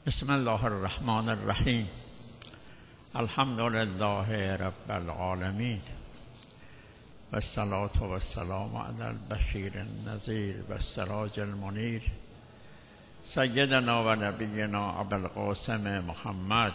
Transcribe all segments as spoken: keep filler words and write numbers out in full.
بسم الله الرحمن الرحیم. الحمد لله رب العالمین و الصلاة و السلام علی البشیر النذیر و السراج المنیر سیدنا و نبینا ابوالقاسم محمد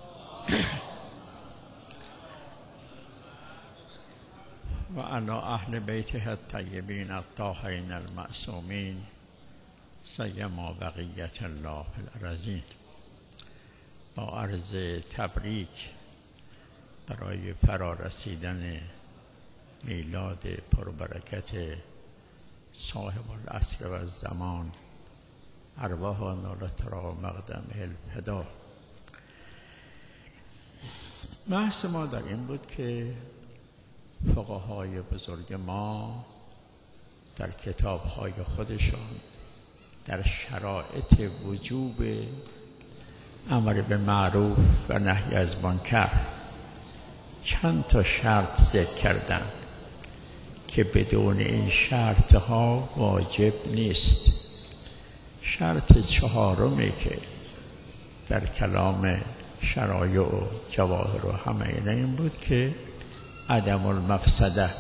و علی اهل بیته الطیبین الطاهرین المعصومین سیما بقیت الله فی الارضین. با عرض تبریک برای فرارسیدن میلاد پربرکت صاحب العصر و الزمان، ارواح نالت را مقدمه الفدا. بحث ما در این بود که فقهای بزرگ ما در کتاب‌های خودشان در شرایط وجوب امر به معروف و نهی از منکر چند تا شرط ذکر کردن که بدون این شرط ها واجب نیست. شرط چهارمی که در کلام شرایع و جواهر و همه اینا این بود که عدم المفسده،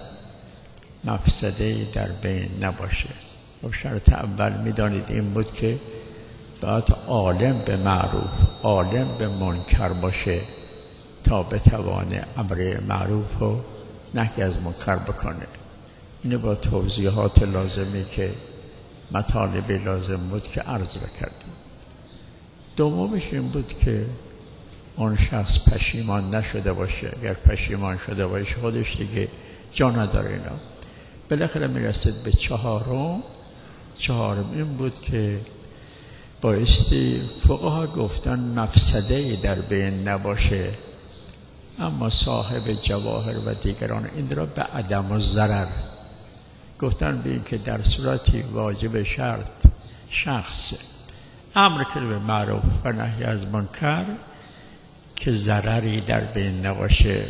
مفسده در بین نباشه. و شرط اول میدانید این بود که باید عالم به معروف عالم به منکر باشه تا بتوانه امر معروف و نهی از منکر بکنه. اینو با توضیحات لازمی که مطالب لازم بود که عرض بکردیم. دومش این بود که اون شخص پشیمان نشده باشه. اگر پشیمان شده باشه خودش دیگه جا نداره. اینا بالاخره میرسید به چهارم. چهارم این بود که بایستی فقها گفتن مفسده در بین نباشه، اما صاحب جواهر و دیگران این را به عدم الضرر گفتن، به این که در صورتی واجب شرط شخص امر کنه به معروف و نهی از منکر که ضرری در بین نباشه.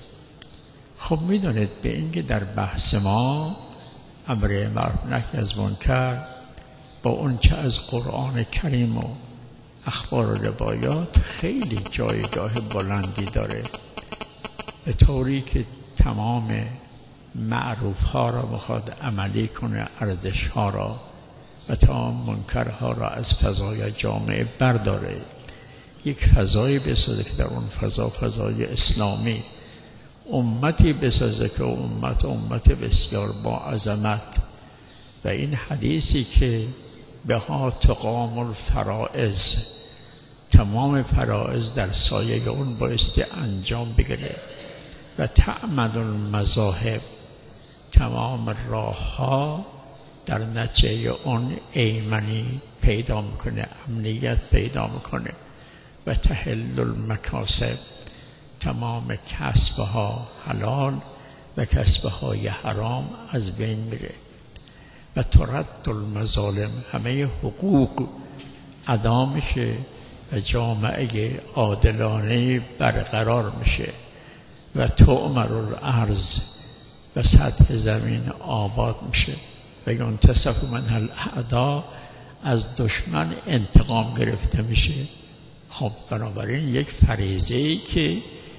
خب میدونید به این که در بحث ما امر معروف نهی از منکر با اون چه از قرآن کریم و اخبار و روایات خیلی جایگاه بلندی داره، به طوری که تمام معروف ها را بخواد عملی کنه، ارزش ها را و تمام منکر ها را از فضای جامعه برداره، یک فضایی بسازه که در اون فضا فضای اسلامی، امتی بسازه که امت امت بسیار با عظمت. و این حدیثی که بها تقام الفرائض، تمام فرائض در سایه اون بایستی انجام بگیره و تعمد المذاهب، تمام راه ها در نتیجه اون ایمنی پیدا میکنه، امنیت پیدا میکنه و تحل المکاسب، تمام کسب ها حلال و کسب های حرام از بین میره و ترد المظالم، همه حقوق ادا میشه و جامعه عادلانه برقرار میشه و تعمر الارض و سطح زمین آباد میشه و ینتصف منها الاعدا، از دشمن انتقام گرفته میشه. خب بنابراین یک فریضه‌ای که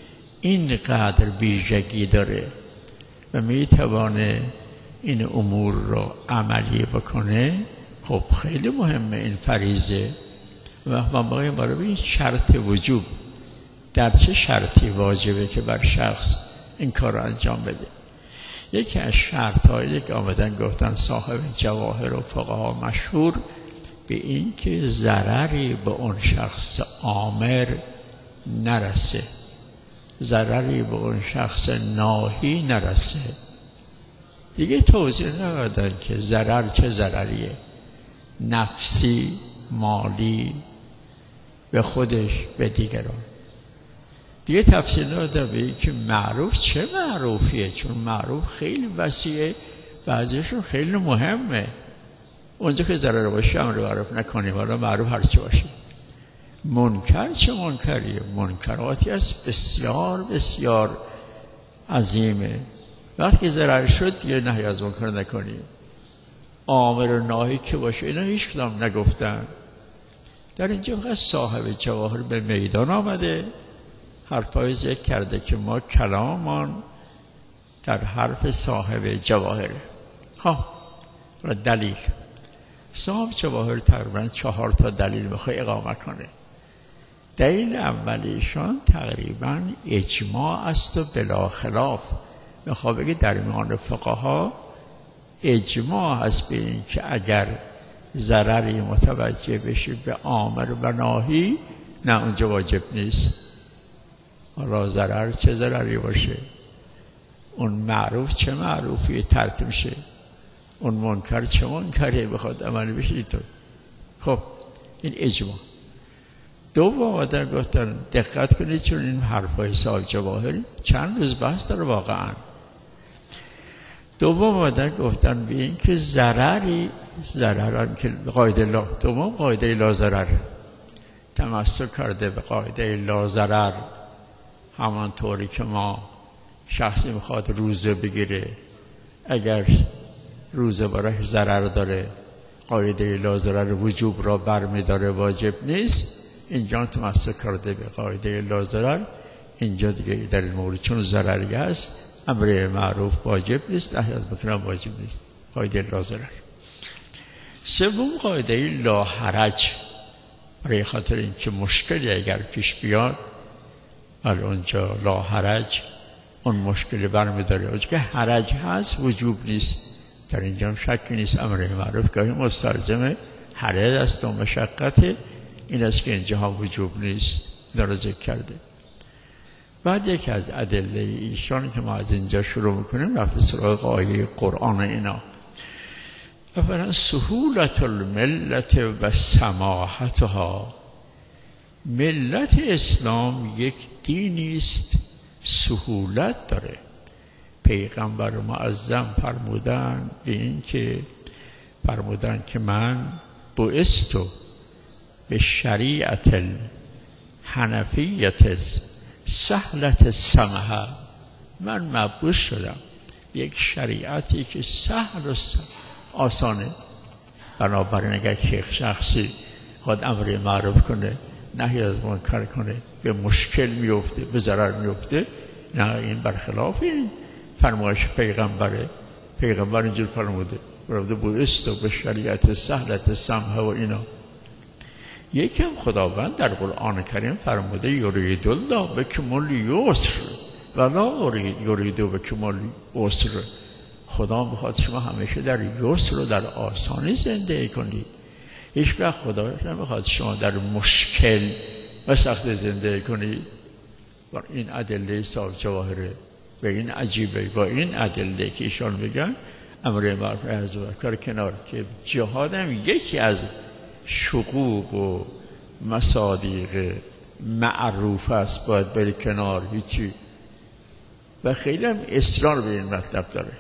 اینقدر ویژگی داره و میتوانه این امور رو عملی بکنه، خب خیلی مهمه این فریضه. و ما برای این شرط وجوب، در چه شرطی واجبه که بر شخص این کار رو انجام بده؟ یکی از شرط هایی که آمدن گفتن صاحب جواهر و فقها مشهور به این که ضرری به اون شخص آمر نرسه، ضرری به اون شخص ناهی نرسه. دیگه توضیح ندادن که ضرر چه ضرریه، نفسی، مالی، به خودش، به دیگران. دیگه تفصیل ندادن به این که معروف چه معروفیه، چون معروف خیلی وسیعه و ازشون خیلی مهمه. اونجا که ضرر باشه امر معروف نکنیم، حالا معروف هر چی باشه. منکر چه منکریه؟ منکراتی است بسیار بسیار عظیمه. وقتی ضرر شد دیگه نهی از منکر نکنیم. آمر و ناهی که باشه اینا هیچ کدام نگفتن. در اینجا فقط صاحب جواهر به میدان آمده، حرفای ذکر کرده که ما کلامان در حرف صاحب جواهره. ها و دلیل صاحب جواهر تقریبا چهار تا دلیل میخواه اقامه کنه. دلیل اولیشان تقریبا اجماع است و بلا خلاف. میخواه بگه در میان فقها اجماع هست به این که اگر ضرری متوجه بشه به آمر و ناهی، نه اونجا واجب نیست. حالا ضرر چه ضرری باشه، اون معروف چه معروفی ترک میشه، اون منکر چه منکری بخواد عملی بشه اینطور. خب این اجماع. دوم آمدن گفتن دقت کنید چون این حرفای صاحب جواهر چند روز بحث داره واقعا. دوم آمدن گفتن به این که ضرری ضرران که قاعده لا دوم قاعده لا ضرر تمسک کرده به قاعده لا ضرر. همانطوری که ما شخصی میخواد روزه بگیره، اگر روزه برای ضرر داره قاعده لا ضرر وجوب را برمیداره، واجب نیست. اینجا تمسک کرده به قاعده لا ضرر. اینجا دیگه در این مورد چون ضرری هست امر معروف واجب نیست، نهی از منکر واجب نیست. قاعده لا ضرر. سوم قاعده لا حرج، برای خاطر اینکه مشکلی اگر پیش بیاد ولی اونجا لا حرج اون مشکلی برمیداره. اونجا که حرج هست وجوب نیست. در اینجا هم شکی نیست امر معروف گاهی مستلزم حرج است و مشقت، این است که اینجا هم وجوب نیست. داره ذکر کرده. بعد یکی از ادله ایشان که ما از اینجا شروع میکنیم رفت سراغ آیه قرآن اینا. اولا سهولت الملت و سماحتها. ملت اسلام یک دینی است سهولت داره. پیغمبر معظم فرمودن به این که فرمودن که من بعثت به شریعت الحنفیت سهلت سمحه. من مبعوث شدم یک شریعتی که سهل و آسانه. بنابراین اگر شیخ شخصی خود امر معروف کنه نهی از منکر کنه به مشکل میفته، به ضرر میفته، نه این برخلاف این فرمایش پیغمبره. پیغمبر اینجور فرموده فرموده بعثت به شریعت سهلت سمحه و اینا. یکم خداوند در قرآن کریم فرموده یرید الله بکم الیسر ولا یرید بکم العسر. خدا میخواد شما همیشه در یسر و در آسانی زندگی کنید. هیچ وقت خدا نمیخواد شما در مشکل و سخت زندگی کنید. با این ادله صاحب جواهره و این عجیبه. با این ادله که ایشان میگن امر معروف و نهی از منکر کنار که جهاد هم یکی از شقوق و مصادیق معروف است باید بری کنار هیچی. و خیلی هم اصرار به این مطلب داره.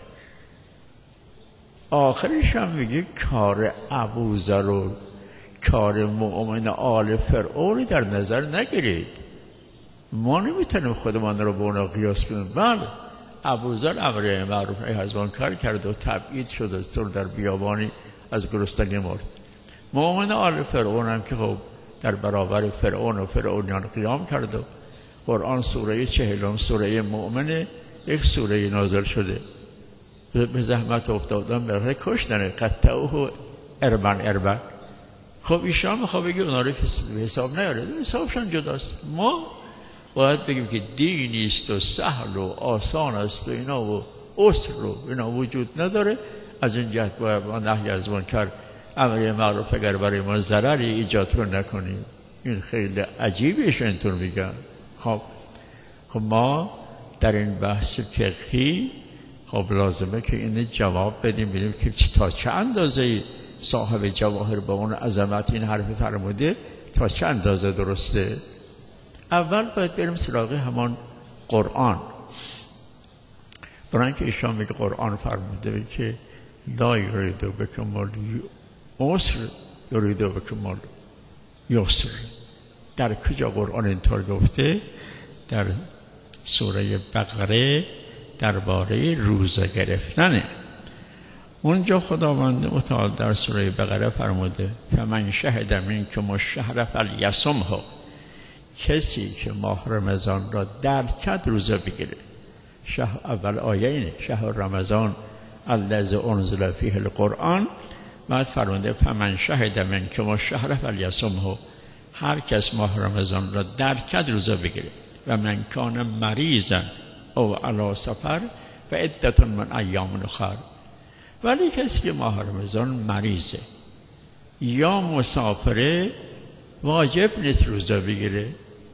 آخرش هم میگه کار ابوذر و کار مؤمن آل فرعون در نظر نگیرید. ما نمیتونیم خودمان رو به اونا قیاس کنیم. بله ابوذر امر معروف نهی از منکر کرد و تبعید شد و سر در بیابانی از گرسنگی مرد. مؤمن آل فرعون هم که خب در برابر فرعون و فرعونیان قیام کرد و قرآن سوره چهلم سوره مؤمنه یک سوره نازل شده. به زحمت افتادن برای کشتن قطعه اربن اربن. خب ایشان میخواه بگه اونا رو به حساب نیاره، حسابشان جداست. ما باید بگیم که دینی است و سهل و آسان است و اینا و عسر و اینا وجود نداره. از این جهت باید ما نهی از منکر امر معروف اگر برای ما ضرری ایجاد رو نکنیم. این خیلی عجیبش اینطور میگن. خب خب ما در این بحث فقهی خب لازمه که این جواب بدیم ببینیم که تا چه اندازه صاحب جواهر با اون عظمت این حرف فرموده تا چه اندازه درسته. اول باید بریم سراغ همان قرآن. برای اینکه ایشان میگه قرآن فرموده که لا یرید بکم العسر یرید بکم الیسر. در کجا قرآن اینطور گفته؟ در سوره بقره درباره روزه گرفتنه. اونجا خداوند متعال در سوره بقره فرموده فمن شهد منکم الشهر فلیصمه، کسی که ماه رمضان را درک روزه بگیره. شهر اول آیه اینه شهر رمضان الذی انزل فیه القرآن، بعد فرموده فمن شهد منکم الشهر فلیصمه، هر کس ماه رمضان را درک روزه بگیره. و من کان مریضا او علی سفر فعدة من ایام اخر، ولی کسی که ماه رمضان مریضه یا مسافره واجب نیست روزه بگیره،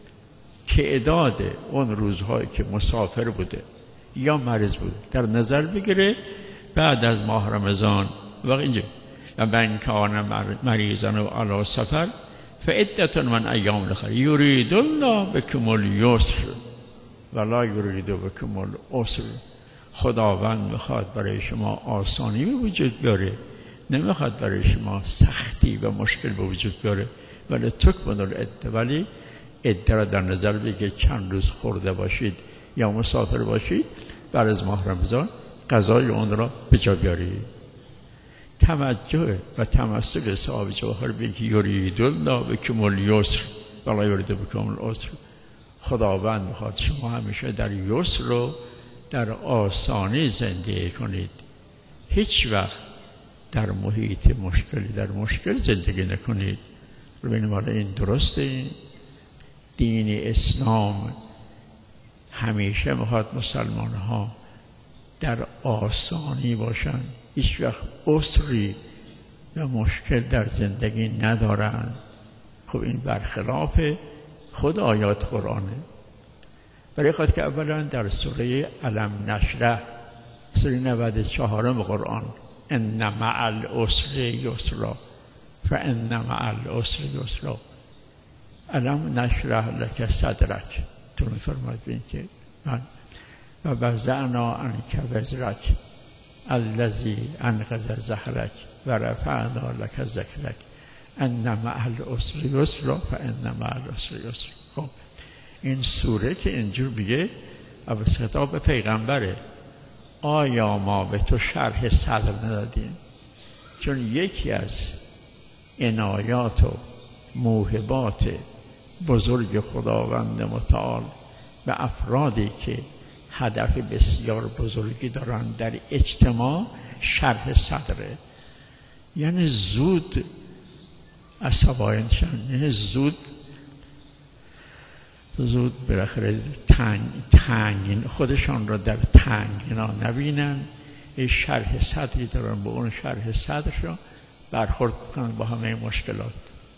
تعداد اون روزهایی که مسافر بوده یا مریض بوده در نظر بگیره بعد از ماه رمضان. و اینجا و من کان مریضا او علی سفر فعدة من ایام اخر یرید الله بکم الیسر ولا یرید بکم العسر. خداوند میخواد برای شما آسانی به وجود بیاره، نمیخواد برای شما سختی و مشکل به وجود بیاره. ولی تکملوا العده، ولی عده را در نظر بگیرید چند روز خورده باشید یا مسافر باشید بعد از ماه رمضان قضای اون را به جا بیارید. توجه و تمسک صحابه جواهر بگید یرید الله بکم الیسر ولا یرید بکم العسر. خداوند میخواد شما همیشه در یسر رو در آسانی زندگی کنید، هیچ وقت در محیط مشکلی در مشکل زندگی نکنید. ببینیم حالا این درسته. این دین اسلام همیشه میخواد مسلمان ها در آسانی باشن، هیچ وقت عسری و مشکل در زندگی ندارن. خب این برخلاف خود آیات قرآنه. برای خاطر که اولا در سوره علم نشرح سوره نود و چهار قرآن ان مع العسر یسرا فان مع العسر یسرا، علم نشرح لک صدرک، تو میفرماید ببین که من و وضعنا عنک وزرک الذی انقض ظهرک و رفعنا لک ذکرک ان مع العسر یسرا فان مع العسر یسرا. خب این سوره که اینجور میگه اول خطاب به پیغمبره، آیا ما به تو شرح صدر ندادیم؟ چون یکی از عنایات و موهبات بزرگ خداوند متعال به افرادی که هدف بسیار بزرگی دارن در اجتماع شرح صدره، یعنی زود عصبانی شن، یعنی زود زود بالاخره تنگ تنگ خودشان را در تنگنا نبینن. این شرح صدری دارن، با اون شرح صدرشون برخورد کنن با همه مشکلات.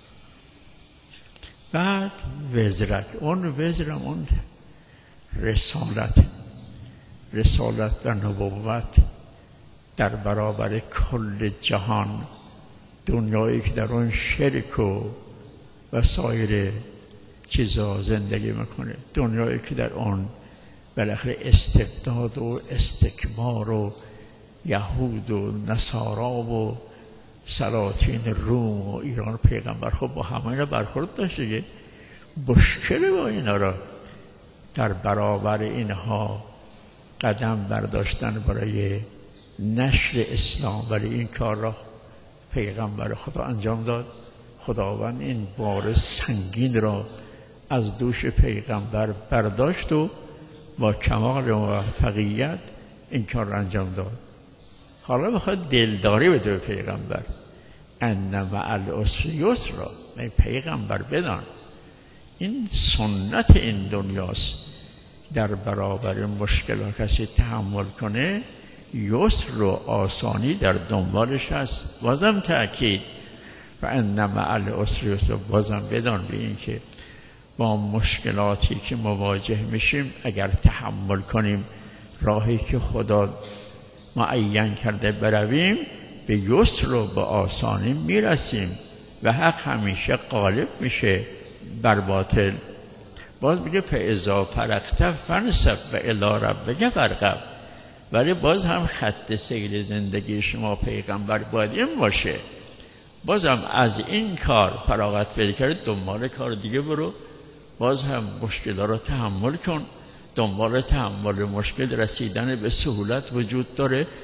بعد وزرک، اون وزرم اون رسالت رسالت و نبوت در برابر کل جهان، دنیایی که در اون شرک و وسایر چیزا زندگی میکنه، دنیایی که در آن بالاخره استبداد و استکبار و یهود و نصارا و سلاطین روم و ایران پیغمبر خب با همه اینا برخورد داشت دیگه. مشکل با اینا را در برابر اینها قدم برداشتن برای نشر اسلام، ولی این کار را پیغمبر خدا انجام داد. خداوند این بار سنگین را از دوش پیغمبر برداشت و با کمال موفقیت این کار را انجام داد. حالا میخواد دلداری بده به پیغمبر، ان مع العسر یسرا. این پیغمبر بدان این سنت این دنیاست، در برابر مشکل کسی تحمل کنه یسر و آسانی در دنبالش هست. بازم تأکید و ان مع العسر یسرا، بازم بدان به این که با مشکلاتی که مواجه میشیم اگر تحمل کنیم، راهی که خدا معین کرده برویم، به یسر و به آسانی میرسیم و حق همیشه غالب میشه بر باطل. باز میگه فاذا فرغت فانصب و الی ربک فارغب. ولی باز هم خط سیر زندگی شما پیغمبر باید این باشه، بازم از این کار فراغت پیدا کرد دنبال کار دیگه برو، باز هم مشکل رو تحمل کن. دنبال تحمل مشکل رسیدن به سهولت وجود داره،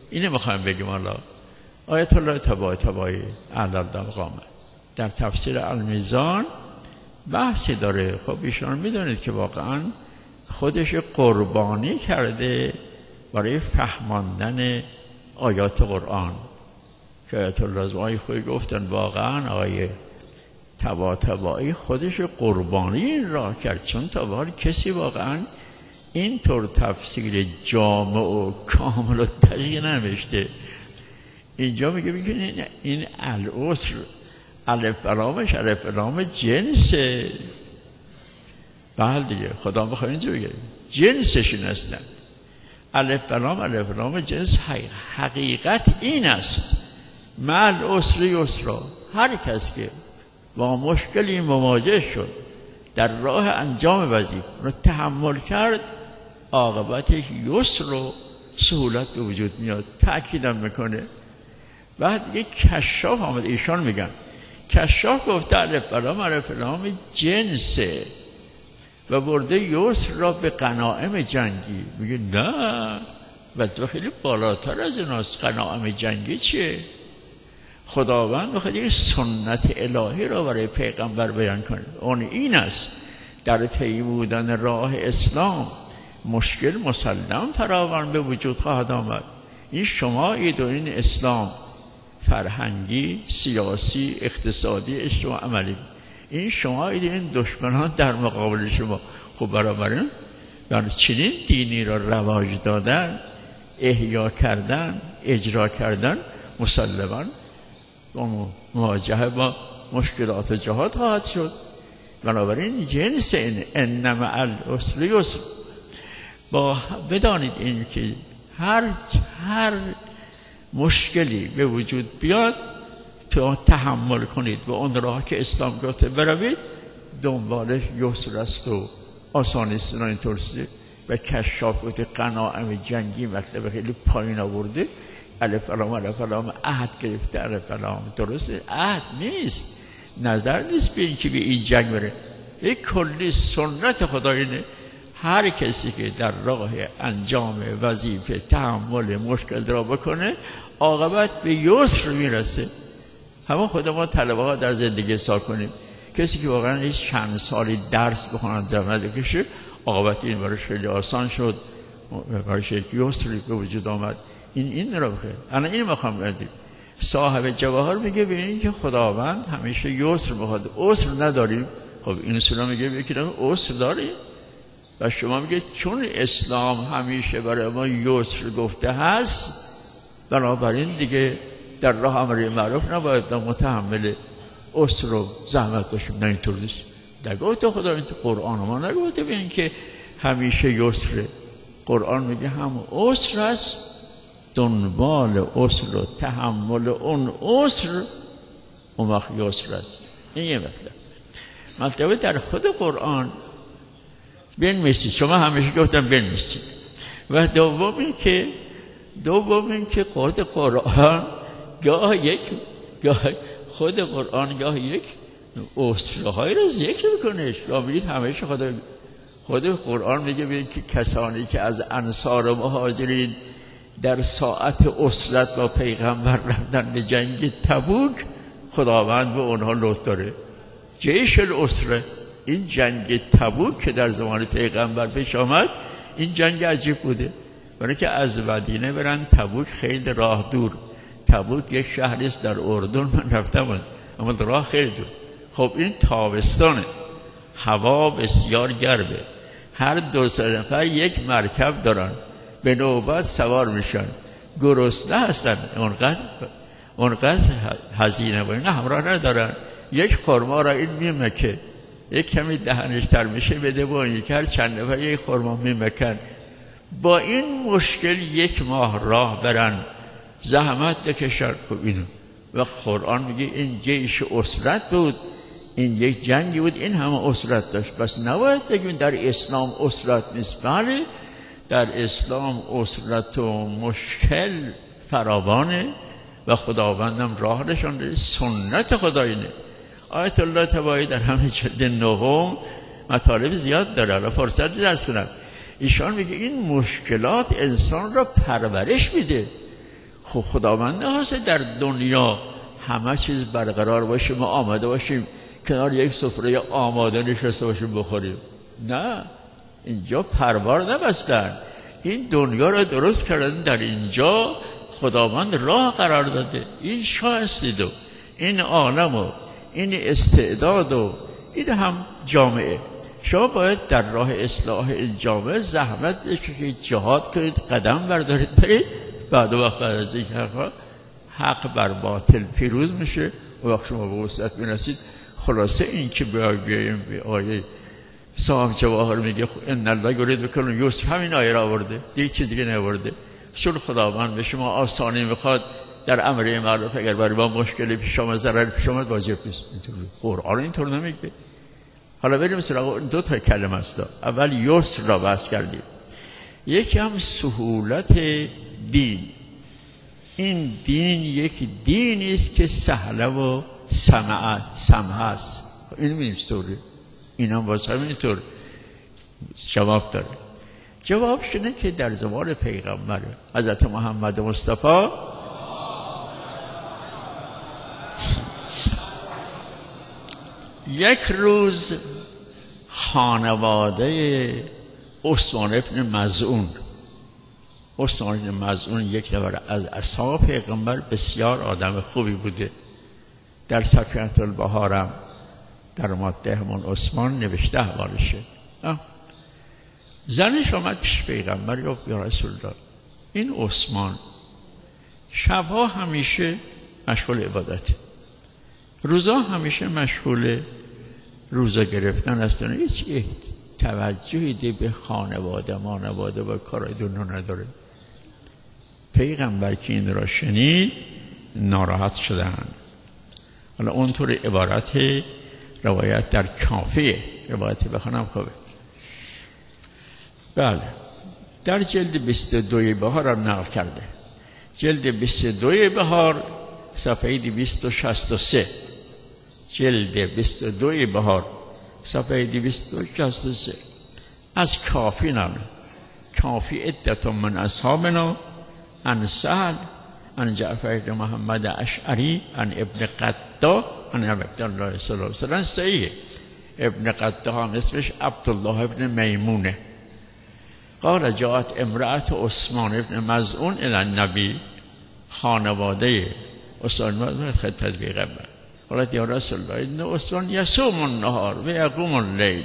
اینه میخوایم بگیم. حالا آیت الله طباطبایی اعلی المقام در تفسیر المیزان بحثی داره. خب ایشان میدونید که واقعا خودش قربانی کرده برای فهماندن آیات قرآن که آیت الله آیه خوی گفتن واقعا آیه طباطبایی خودش قربانی این راه کرد، چون تا به حال کسی واقعا اینطور تفسیر جامع و کامل و دقیق ننوشته. اینجا میگه میگه این العسر الف لامش الف لام جنسه. بله دیگه خدا بخواد اینجا بگه جنسشون هستن. الف لام الف لام جنس حقیقت این است. مع العسر یسرا. هر کس که با مشکلی مواجه شد در راه انجام وظیفه رو تحمل کرد، عاقبتش یسر و سهولت به وجود میاد. تأکیدم میکنه. بعد یک کشاف آمد، ایشان میگن کشاف گفته الف لام الف لام جنسه و برده یسر را به غنایم جنگی. میگه نه، بلکه خیلی بالاتر از ایناست. غنایم جنگی چیه؟ خداوند بخواد یک سنت الهی را برای پیغمبر بیان کنه. اون این است در پی بودن راه اسلام مشکل مسلم فراوان به وجود خواهد آمد. این شمایید و این اسلام فرهنگی، سیاسی، اقتصادی، اجتماعی، عملی، این شمایید این دشمنان در مقابل شما. خب بنابراین یعنی چنین دینی را رواج دادن، احیا کردن، اجرا کردن مسلماً مواجهه با مشکلات جهاد خواهد شد. بنابراین جنس این انما العسر یسر. با بدانید این که هر هر مشکلی به وجود بیاد تو تحمل کنید و اون راه که اسلام گفته بروید دنبالش یسر است و آسان است. اینطور و کشاف گفته غنایم جنگی مطلب خیلی پایین آورده. الف لام الف لام عهد گرفته. الف لام درسته، عهد نیست، نظر نیست به این که به این جنگ بره. یک کلی سنت خدا اینه هر کسی که در راه انجام وظیفه تحمل مشکل را بکنه عاقبت به یسر میرسه. همه خود ما طلبه ها در زندگی حساب کنیم. کسی که واقعا هیچ چند سالی درس بخونن زحمت بکشه عاقبت این براش خیلی آسان شد، براش یک یسری به وجود آمد. این این رو بخیر. انا این میخوام بگم صاحب جواهر میگه ببینید که خداوند همیشه یسر میخواد. عسر نداریم. خب این اصولا میگه یکی عسر داریم و شما میگه چون اسلام همیشه برای ما یسر گفته هست بنابراین دیگه در راه امر معروف نباید متحمل عسر و زحمت باشیم. نه اینطور نیست. نگفته خدا این قرآن ما نگفته ببین که همیشه یسره. قرآن میگه هم عسر است، دنبال عسر و تحمل اون عسر اون وقت یسر است. این یه مطلب. مطلب در خود قرآن بنویسید. شما همیشه گفتم بنویسید. و دوم این که دوم این که خود قرآن گاه یک گاه خود قرآن گاه یک عسرهای را ذکر میکنه. شما میگید همیشه خود خود قرآن میگه ببین که کسانی که از انصار و مهاجرین در ساعت عسرت با پیغمبر رفتن به جنگ تبوک خداوند به اونها لطف داره. جیش العسره، این جنگ تبوک که در زمان پیغمبر پیش آمد این جنگ عجیب بوده. برای که از مدینه برن تبوک خیلی راه دور. تبوک یک شهری است در اردن، من رفتم اما راه خیلی دور. خب این تابستانه، هوا بسیار گرمه، هر دو سه نفر یک مرکب دارن به نوبت سوار میشن، گرسنه هستن، اونقدر اونقدر هزینه و اینا همراه ندارن. یک خرما را این میمکه، یک کمی دهنش تر میشه بده با این هر چند نفر یک خرما میمکن. با این مشکل یک ماه راه برن، زحمت بکشن. خب اینو و قرآن میگه این جیش اسرت بود، این یک جنگی بود، این همه اسرت داشت. بس نباید بگیم در اسلام اسرت نیست. بله در اسلام اسرت و مشکل فراوانه و خداوندم راه نشان داده. سنت خدا اینه. آیت الله طباطبایی در همه جلد نهم مطالب زیاد داره، حالا فرصت درس کنم. ایشان میگه این مشکلات انسان را پرورش میده. خب خداوند نخواسته در دنیا همه چیز برقرار باشه، ما آماده باشیم کنار یک سفره آماده نشسته باشیم بخوریم. نه، اینجا پروار نبستن، این دنیا رو درست کردن، در اینجا خداوند راه قرار داده. این شاه هستید و این عالم و این استعداد و این هم جامعه. شما باید در راه اصلاح این جامعه زحمت بکشید، جهاد کنید، قدم بردارید، برید. بعد وقت بعد از این حق بر باطل پیروز میشه و وقت شما به وسعت میرسید. خلاصه این که بیاییم به آیه صاحب جواهر میگه ان الله یرید بکن یوسف، همین آیه را آورده، دیگه چیز دیگه نآورده. چون خداوند به شما آسانی میخواد در امر معروف، اگر برای ما مشکلی پیش آمد، ضرر پیش آمد، واجب نیست. قرآن اینطور نمیگه. حالا بریم سراغ دو تا کلمه است. اول یسر را بحث کردیم، یکی هم سهولت دین. این دین یک دینی است که سهله و سمعه سمعه است. این می‌چطوره؟ این هم باز همینطور جواب داره. جوابش اینه که در زمان پیغمبر حضرت محمد مصطفی یک روز خانواده عثمان ابن مظعون عثمان ابن مظعون یک نفر از اصحاب پیغمبر، بسیار آدم خوبی بوده. در سفینه البحارم در ماده همون عثمان نوشته احوالشه. زنش آمد پیش پیغمبر، گفت یا رسول الله، این عثمان شبها همیشه مشغول عبادته، روزا همیشه مشغول روزا گرفتن هستن، هیچ توجهی ده به خانواده مانواده و کارای دنیا نداره. پیغمبر که این را شنید ناراحت شدن. حالا اونطور عبارت روایت در کافیه، روایتی بخونم خوبه. بله، در جلد بیست و دو بهار هم نقل کرده. جلد بیست و دو بهار صفحه دویست و شصت و سه، جلد بیست و دو بهار صفحه دویست و شصت و سه از کافی نامه. کافی عدت من اصحابنا عن سهل عن جعفر بن محمد اشعری عن ابن قطا عن عبدالله صلی الله علیه وسلم. صحیح. ابن قطا هم اسمش عبدالله ابن میمونه. قال جاءت امرأت عثمان ابن مظعون الی النبی، خانواده عثمان مظعون خدمت پیغمبر. قالت یا رسول الله این عثمان یصوم النهار و یقوم اللیل،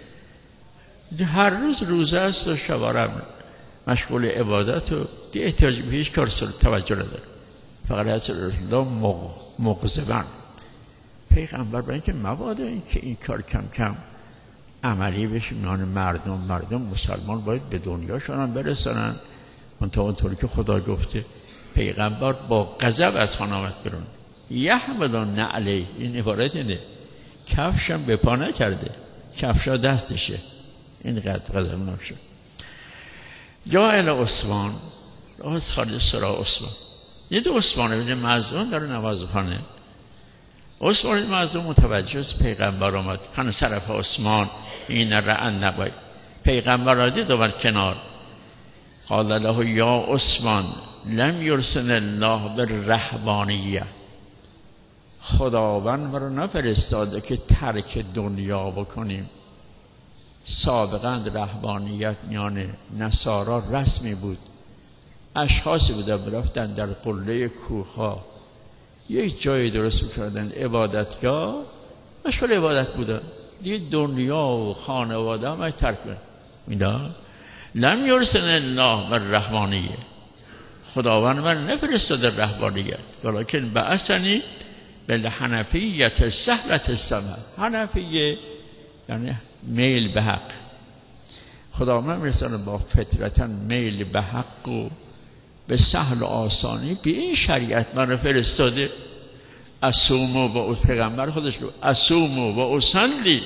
هر روز روزه است و شبارم مشغول عبادت و دی احتیاج به هیچ کار توجه نداره. فقط رسول الله مغضبن. پیغمبر برای اینکه مبادا این که این کار کم کم عملی بشه میان مردم، مردم مسلمان باید به دنیاشون هم برسنن منطقه اونطوری که خدا گفته. پیغمبر با غضب از خانه آمد بیرون. یحملون نعلی، این عبارت اینه، کفشم به پا نکرده، کفشا دستشه، این قدر غضبناک شد. جا الی عثمان، از خارج سرا عثمان، یه دو عثمان ابن مظعون داره نمازخانه. عثمان ابن مظعون متوجه از پیغمبر آمد، هنو صرف عثمان این رعن نباید. پیغمبر را دید آمد کنار. قال له یا عثمان لم یرسل الله بالرهبانیه، خداوند ما رو نفرستاده که ترک دنیا بکنیم. سابقا رهبانیت میان نصارا رسمی بود. اشخاصی بودن برفتن در قله کوه‌ها یک جای درست می‌کردن، عبادتگاه، مشغول عبادت بودن. دیگه دنیا و خانواده هم ترک می‌دن. لم یرسل الله بالرهبانیه، خداوند من نفرستاده رهبانیت، ولکن بعثنی بالحنفیت سهلت السمع. حنفیه یعنی میل به حق. خداوند میرسانه با فطرتا میل به حق و به سهل و آسانی به این شریعت من فرستاده. اصوم و پیغمبر خودش رو اصوم و اصلی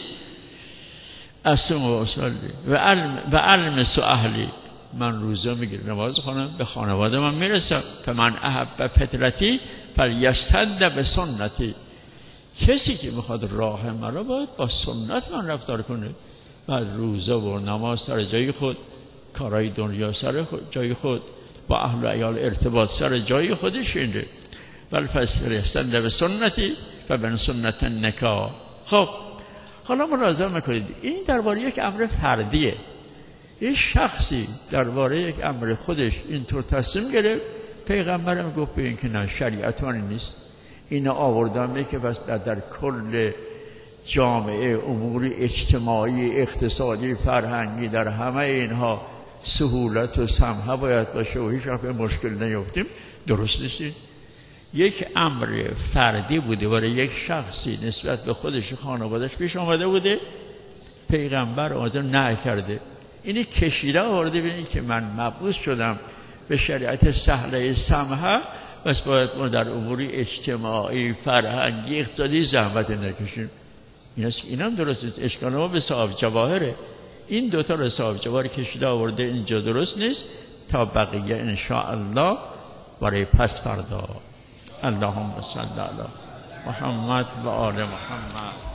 اصوم و اصلی و علم و علم سو اهلی، من روزه میگیرم نماز خونم، به خانواده من میرسم. فمن احب فطرتی فلیستد به سنتی، کسی که میخواد راه مرا باید با سنت من رفتار کنه. بعد روزه و نماز سر جای خود، کارهای دنیا سر جای خود، با اهل و عیال ارتباط سر جای خودش اینه. بل فاستحسن به سنتی و به سنت نکاح. خب حالا ملاحظه میکنید این درباره یک امر فردیه. یک شخصی درباره یک امر خودش اینطور تصمیم گرفت، پیغمبرم گفت به این که نه شریعتانی نیست. اینو آوردم که بس در کل جامعه امور اجتماعی، اقتصادی، فرهنگی در همه اینها سهولت و سمحه باید باشه و هیچ وقت به مشکل نیفتیم. درست نیست. یک امر فردی بوده برای یک شخصی نسبت به خودش خانوادهش پیش آمده بوده، پیغمبر آزم نه کرده. اینی کشیده آورده به این که من مبعوث شدم به شریعت سهله سمحه، بس باید ما در امور اجتماعی، فرهنگی، اقتصادی زحمت نکشیم. این هم درست نیست. اشکال ما به صاحب جواهره. این دوتا رو صاحب جواهر کشیده آورده، اینجا درست نیست. تا بقیه انشاءالله برای پس فردا. اللهم صل علی محمد و آل محمد.